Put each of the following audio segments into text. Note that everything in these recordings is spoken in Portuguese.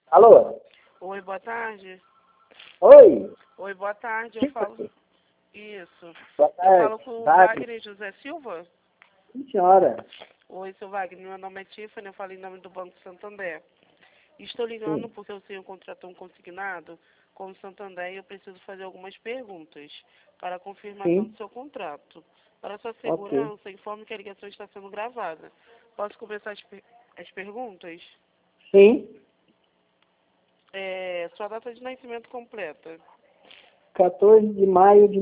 Alô? Oi, boa tarde. Oi? Oi, boa tarde. Eu falo. Sim, Isso. boa Eu tarde. falo com o Wagner. Wagner José Silva. Sim, senhora. Oi, seu Wagner. Meu nome é Tiffany. Eu falo em nome do Banco Santander. Estou ligando Sim. porque o senhor contratou um consignado com o Santander e eu preciso fazer algumas perguntas para a confirmação do Sim. seu contrato. Para sua Ok. segurança, informe que a ligação está sendo gravada. Posso começar as perguntas? Sim. Sua data de nascimento completa. 14 de maio de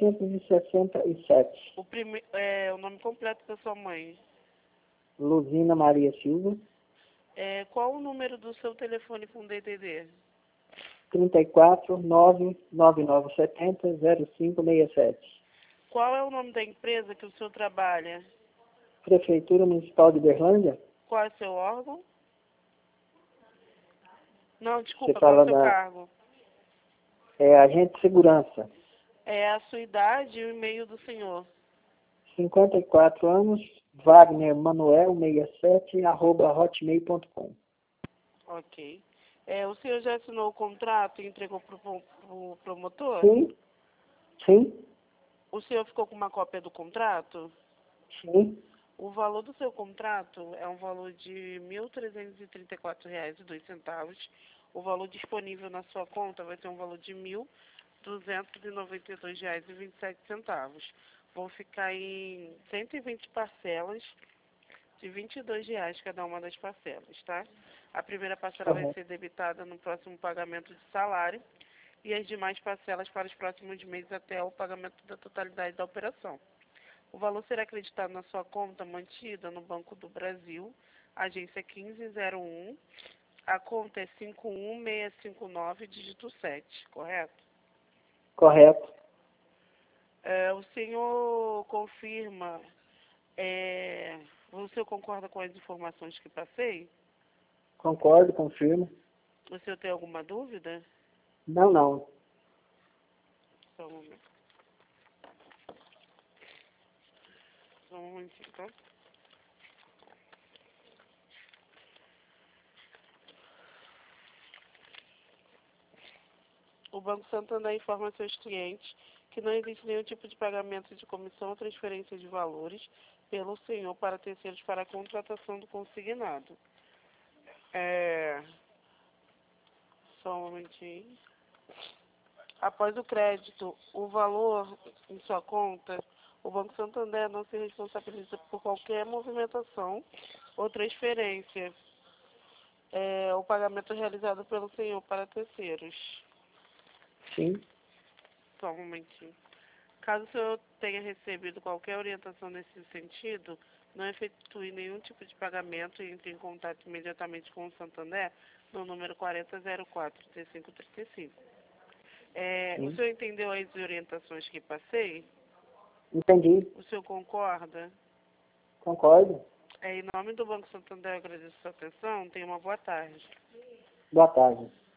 1967. O nome completo da sua mãe. Luzina Maria Silva. Qual o número do seu telefone com DDD? 34 99970 0567. Qual é o nome da empresa que o senhor trabalha? Prefeitura Municipal de Berlândia. Qual é o seu órgão? Não, Você desculpa, qual é o fala seu cargo? agente de segurança. A sua idade e o e-mail do senhor. 54 anos. Wagner Manuel 67 @hotmail.com. Ok. O senhor já assinou o contrato e entregou para o promotor? Sim. Sim. O senhor ficou com uma cópia do contrato? Sim. O valor do seu contrato é um valor de R$ 1.334,02. O valor disponível na sua conta vai ser um valor de R$ 1.292,27. Vão ficar em 120 parcelas de R$ 22 cada uma das parcelas, tá? A primeira parcela vai Correto. ser debitada no próximo pagamento de salário e as demais parcelas para os próximos meses até o pagamento da totalidade da operação. O valor será acreditado na sua conta mantida no Banco do Brasil, agência 1501. A conta é 51659, dígito 7, correto? Correto. O senhor confirma, o senhor concorda com as informações que passei? Concordo, confirmo. O senhor tem alguma dúvida? Não, não. Só um momento. Só um momentinho, tá? O Banco Santander informa seus clientes que não existe nenhum tipo de pagamento de comissão ou transferência de valores pelo senhor para terceiros para a contratação do consignado. Só um momentinho. Após o crédito, o valor em sua conta, o Banco Santander não se responsabiliza por qualquer movimentação ou transferência. O pagamento é realizado pelo senhor para terceiros. Sim. Só um momentinho. Caso o senhor tenha recebido qualquer orientação nesse sentido, não efetue nenhum tipo de pagamento e entre em contato imediatamente com o Santander no número 4004-3535. O Sim. senhor entendeu as orientações que passei? Entendi. O senhor concorda? Concordo. Em nome do Banco Santander, eu agradeço a sua atenção. Tenha uma boa tarde. Boa tarde.